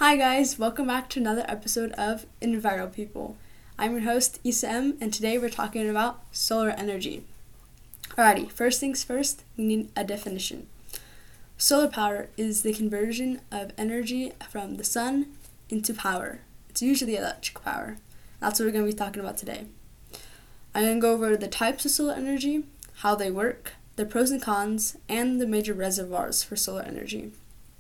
Hi guys, welcome back to another episode of Enviro People. I'm your host, Issa M, and today we're talking about solar energy. Alrighty, first things first, we need a definition. Solar power is the conversion of energy from the sun into power. It's usually electric power. That's what we're going to be talking about today. I'm going to go over the types of solar energy, how they work, their pros and cons, and the major reservoirs for solar energy.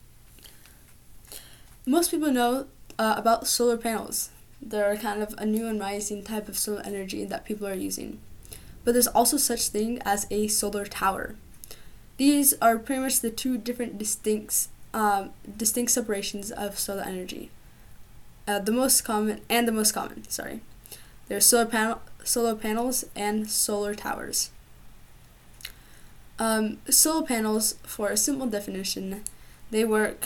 Most people know about solar panels. They're kind of a new and rising type of solar energy that people are using. But there's also such thing as a solar tower. These are pretty much the two different distinct separations of solar energy. The most common. There's solar panels and solar towers. Solar panels, for a simple definition, they work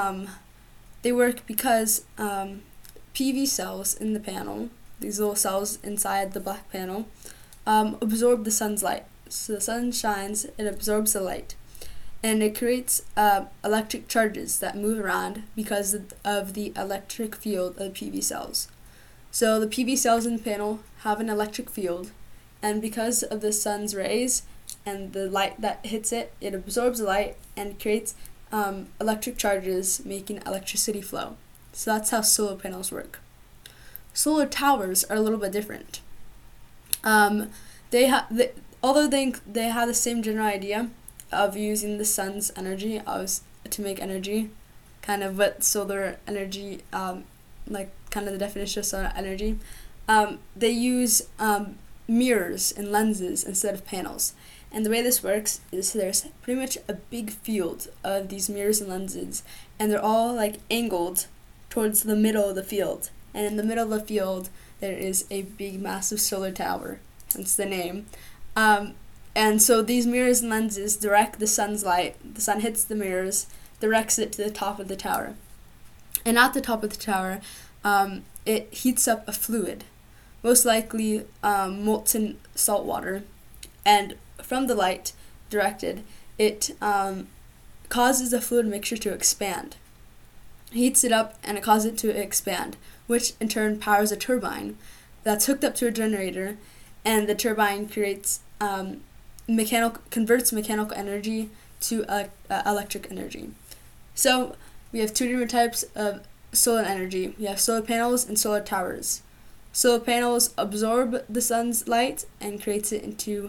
because PV cells in the panel, these little cells inside the black panel, absorb the sun's light. So the sun shines, it absorbs the light, and it creates electric charges that move around because of the electric field of the PV cells. So the PV cells in the panel have an electric field, and because of the sun's rays and the light that hits it, it absorbs the light and creates electric charges, making electricity flow. So that's how solar panels work. Solar towers are a little bit different. Although they have the same general idea of using the sun's energy to make energy, kind of what solar energy, kind of the definition of solar energy. They use mirrors and lenses instead of panels. And the way this works is there's pretty much a big field of these mirrors and lenses, and they're all angled towards the middle of the field. And in the middle of the field, there is a big, massive solar tower, hence the name. And so these mirrors and lenses direct the sun's light. The sun hits the mirrors, directs it to the top of the tower. And at the top of the tower, it heats up a fluid, most likely molten salt water, and from the light directed, it causes the fluid mixture to expand. It heats it up and it causes it to expand, which in turn powers a turbine that's hooked up to a generator, and the turbine creates converts mechanical energy to electric energy. So we have two different types of solar energy. We have solar panels and solar towers. Solar panels absorb the sun's light and creates it into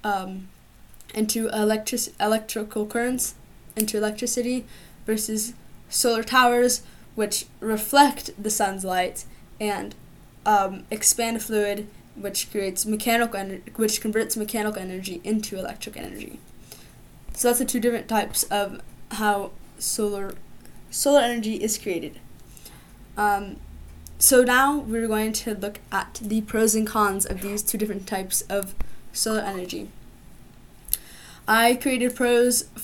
electrical currents, into electricity, versus solar towers, which reflect the sun's light and expand a fluid, which converts mechanical energy into electric energy. So that's the two different types of how solar energy is created. So now we're going to look at the pros and cons of these two different types of solar energy. I created pros and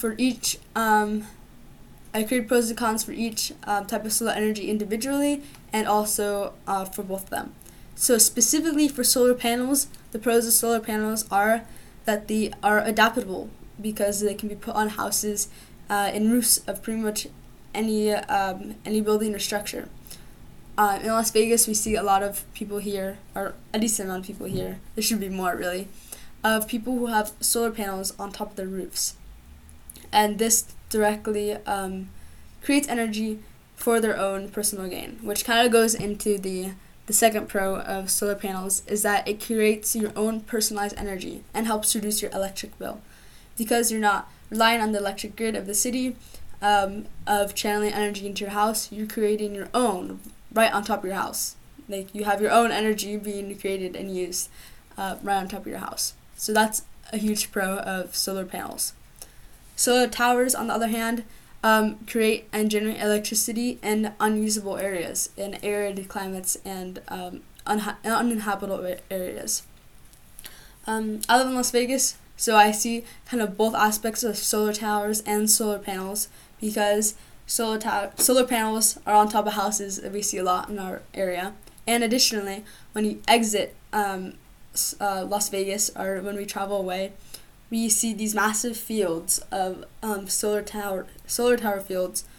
cons for each type of solar energy individually, and also for both of them. So specifically for solar panels, the pros of solar panels are that they are adaptable because they can be put on houses and roofs of pretty much any building or structure. In Las Vegas, we see a lot of people here, or a decent amount of people here. There should be more, really, of people who have solar panels on top of their roofs. And this directly creates energy for their own personal gain, which kind of goes into the second pro of solar panels, is that it creates your own personalized energy and helps reduce your electric bill. Because you're not relying on the electric grid of the city, of channeling energy into your house, you're creating your own right on top of your house. You have your own energy being created and used right on top of your house. So that's a huge pro of solar panels. Solar towers, on the other hand, create and generate electricity in unusable areas, in arid climates and uninhabitable areas. I live in Las Vegas, so I see kind of both aspects of solar towers and solar panels, because solar panels are on top of houses that we see a lot in our area. And additionally, when you exit Las Vegas, or when we travel away, we see these massive fields of solar tower fields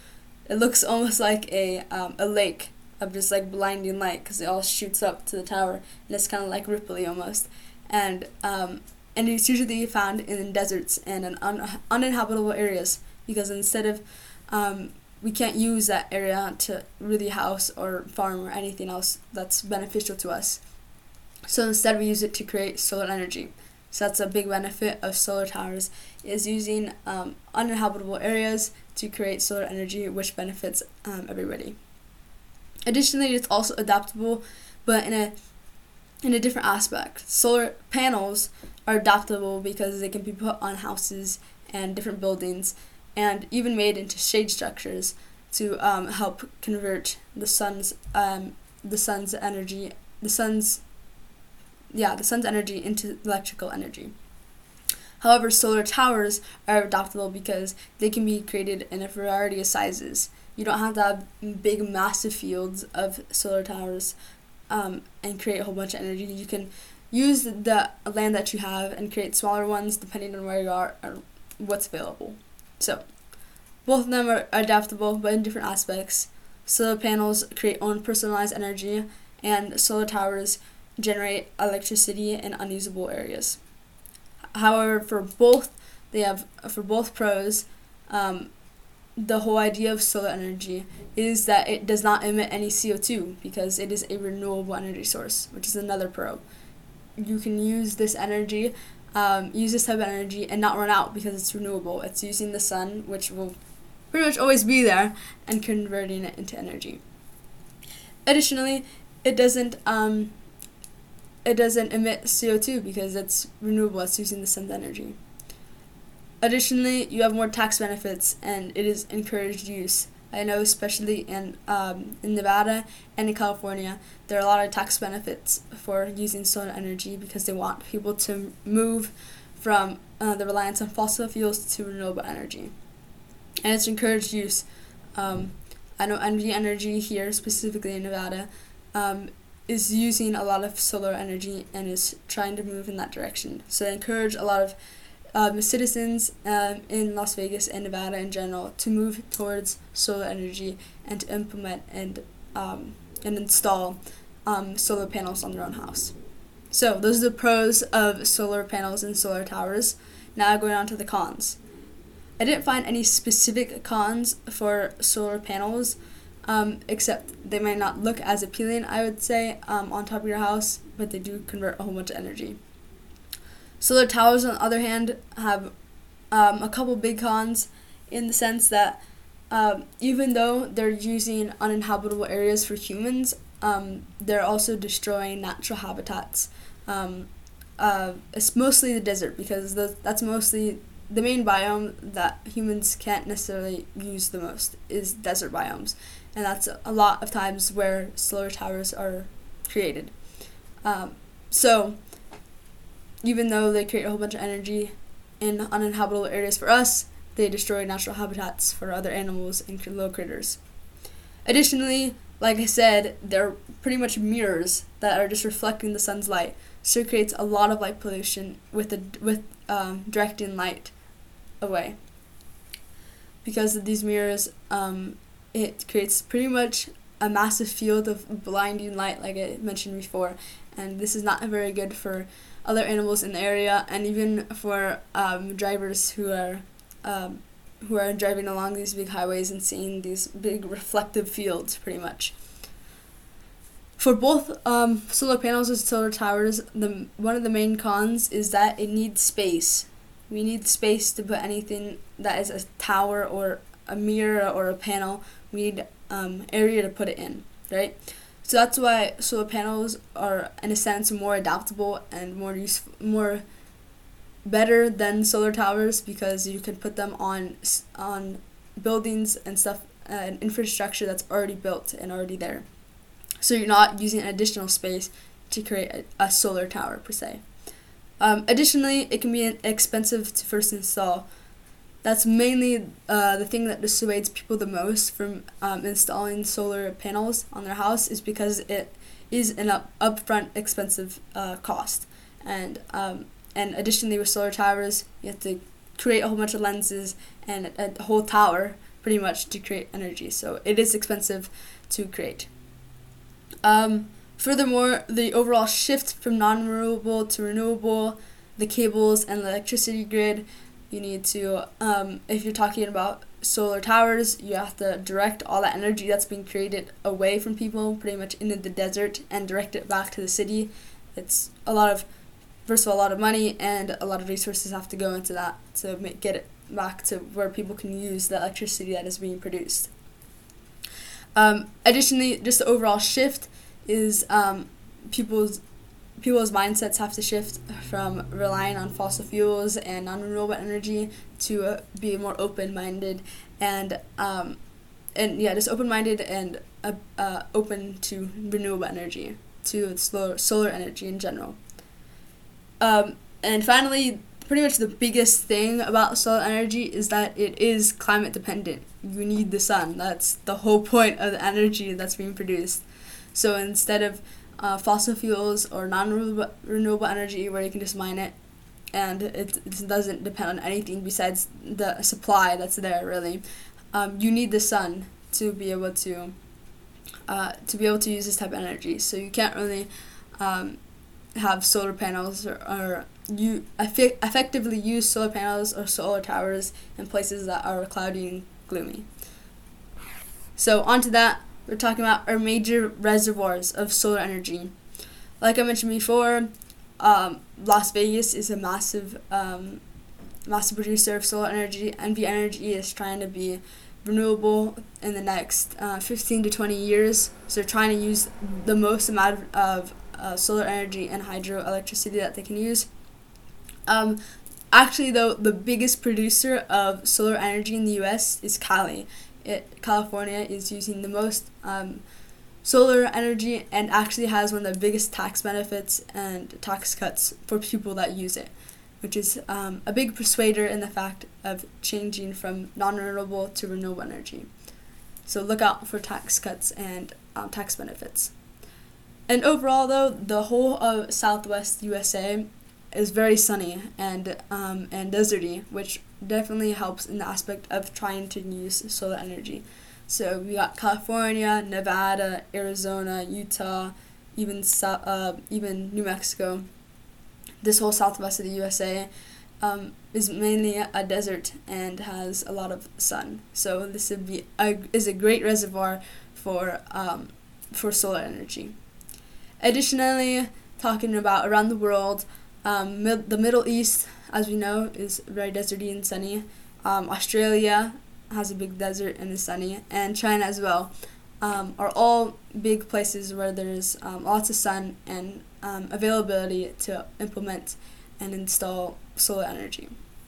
it looks almost like a lake of just like blinding light because it all shoots up to the tower, and it's kind of like ripply almost, and it's usually found in deserts and in uninhabitable areas because instead of we can't use that area to really house or farm or anything else that's beneficial to us. So instead we use it to create solar energy. So that's a big benefit of solar towers, is using uninhabitable areas to create solar energy, which benefits everybody. Additionally, it's also adaptable, but in a different aspect. Solar panels are adaptable because they can be put on houses and different buildings, and even made into shade structures to help convert the sun's energy into electrical energy. However, solar towers are adaptable because they can be created in a variety of sizes. You don't have to have big, massive fields of solar towers and create a whole bunch of energy. You can use the land that you have and create smaller ones depending on where you are or what's available. So, both of them are adaptable, but in different aspects. Solar panels create own personalized energy, and solar towers generate electricity in unusable areas. However, for both pros, the whole idea of solar energy is that it does not emit any CO2 because it is a renewable energy source, which is another pro. You can use this energy, use this type of energy and not run out because it's renewable. It's using the sun, which will pretty much always be there, and converting it into energy. Additionally, it doesn't emit CO2 because it's renewable. It's using the sun's energy. Additionally, you have more tax benefits, and it is encouraged use. I know, especially in Nevada and in California, there are a lot of tax benefits for using solar energy because they want people to move from the reliance on fossil fuels to renewable energy. And it's encouraged use. I know NV Energy here, specifically in Nevada, is using a lot of solar energy and is trying to move in that direction. So I encourage a lot of citizens in Las Vegas and Nevada in general to move towards solar energy and to implement and install solar panels on their own house. So those are the pros of solar panels and solar towers. Now going on to the cons. I didn't find any specific cons for solar panels, except they might not look as appealing, I would say, on top of your house, but they do convert a whole bunch of energy. Solar towers, on the other hand, have a couple big cons in the sense that even though they're using uninhabitable areas for humans, they're also destroying natural habitats. It's mostly the desert because that's mostly the main biome that humans can't necessarily use the most is desert biomes, and that's a lot of times where solar towers are created. So even though they create a whole bunch of energy in uninhabitable areas for us, they destroy natural habitats for other animals and little critters. Additionally, like I said, they're pretty much mirrors that are just reflecting the sun's light, so it creates a lot of light pollution with directing light away. Because of these mirrors, it creates pretty much a massive field of blinding light, like I mentioned before, and this is not very good for other animals in the area, and even for drivers who are driving along these big highways and seeing these big reflective fields, pretty much. For both solar panels and solar towers, one of the main cons is that it needs space. We need space to put anything that is a tower or a mirror or a panel. We need area to put it in, right? So that's why solar panels are, in a sense, more adaptable and more better than solar towers because you can put them on buildings and stuff, and infrastructure that's already built and already there. So you're not using additional space to create a solar tower per se. Additionally, it can be expensive to first install. That's mainly the thing that dissuades people the most from installing solar panels on their house is because it is an upfront expensive cost. And additionally with solar towers, you have to create a whole bunch of lenses and a whole tower pretty much to create energy. So it is expensive to create. Furthermore, the overall shift from non-renewable to renewable, the cables and the electricity grid, you need to, if you're talking about solar towers, you have to direct all that energy that's being created away from people, pretty much into the desert, and direct it back to the city. It's first of all, a lot of money and a lot of resources have to go into that to get it back to where people can use the electricity that is being produced. Additionally, just the overall shift is people's mindsets have to shift from relying on fossil fuels and non-renewable energy to be more open-minded and just open-minded and open to renewable energy, to solar energy in general. And finally, pretty much the biggest thing about solar energy is that it is climate dependent. You need the sun. That's the whole point of the energy that's being produced. So instead of fossil fuels or non-renewable energy where you can just mine it and it doesn't depend on anything besides the supply that's there, really, you need the sun to be able to use this type of energy. So you can't really have solar panels or you effectively use solar panels or solar towers in places that are cloudy and gloomy. So onto that, we're talking about our major reservoirs of solar energy. Like I mentioned before, Las Vegas is a massive producer of solar energy. NV Energy is trying to be renewable in the next 15 to 20 years. So they're trying to use the most amount of solar energy and hydroelectricity that they can use. Actually, though, the biggest producer of solar energy in the U.S. is Cali. California is using the most solar energy and actually has one of the biggest tax benefits and tax cuts for people that use it, which is a big persuader in the fact of changing from non-renewable to renewable energy. So look out for tax cuts and tax benefits. And overall, though, the whole of Southwest USA is very sunny and deserty, which definitely helps in the aspect of trying to use solar energy. So we got California, Nevada, Arizona, Utah, even New Mexico. This whole southwest of the USA is mainly a desert and has a lot of sun. So this would be is a great reservoir for solar energy. Additionally, talking about around the world, the Middle East, as we know, is very deserty and sunny. Australia has a big desert and is sunny, and China as well, are all big places where there's lots of sun and availability to implement and install solar energy.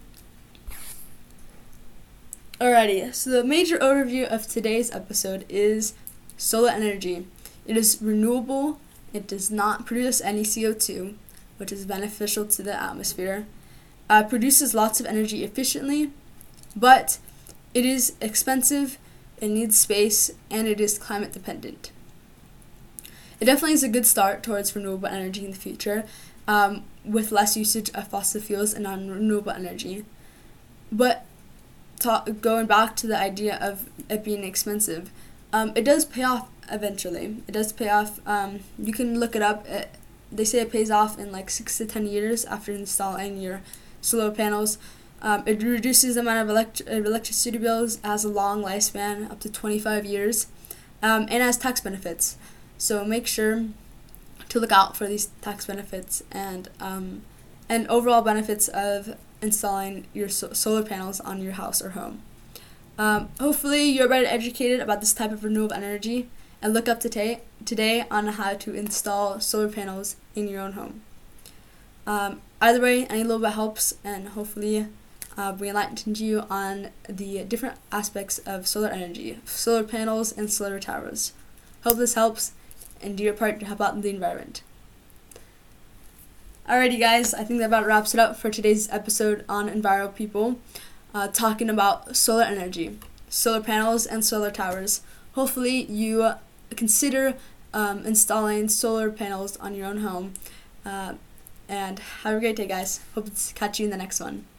Alrighty, so the major overview of today's episode is solar energy. It is renewable, it does not produce any CO2, which is beneficial to the atmosphere, produces lots of energy efficiently, but it is expensive, it needs space, and it is climate dependent. It definitely is a good start towards renewable energy in the future, with less usage of fossil fuels and non-renewable energy. But going back to the idea of it being expensive, it does pay off eventually. It does pay off. You can look it up. They say it pays off in like 6 to 10 years after installing your solar panels. It reduces the amount of electricity bills, has a long lifespan, up to 25 years, and has tax benefits. So make sure to look out for these tax benefits and overall benefits of installing your solar panels on your house or home. Hopefully you're better educated about this type of renewable energy and look up today on how to install solar panels in your own home. Either way, any little bit helps, and hopefully we enlightened you on the different aspects of solar energy, solar panels, and solar towers. Hope this helps, and do your part to help out the environment. Alrighty guys, I think that about wraps it up for today's episode on Enviro People, talking about solar energy, solar panels, and solar towers. Hopefully you consider installing solar panels on your own home, and have a great day guys. Hope to catch you in the next one.